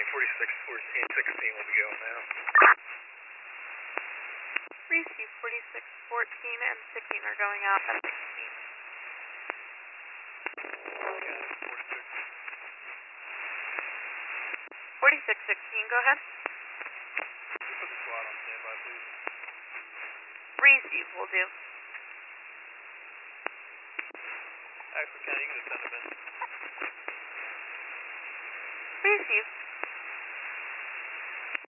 46, 14, 16 will be going now. Receive 46, 14, and 16 are going out at 16. Okay, 46. 46, 16, go ahead. Can you put the squad on standby, please? Receive will do. Actually, Ken, you can just send them in. Receive.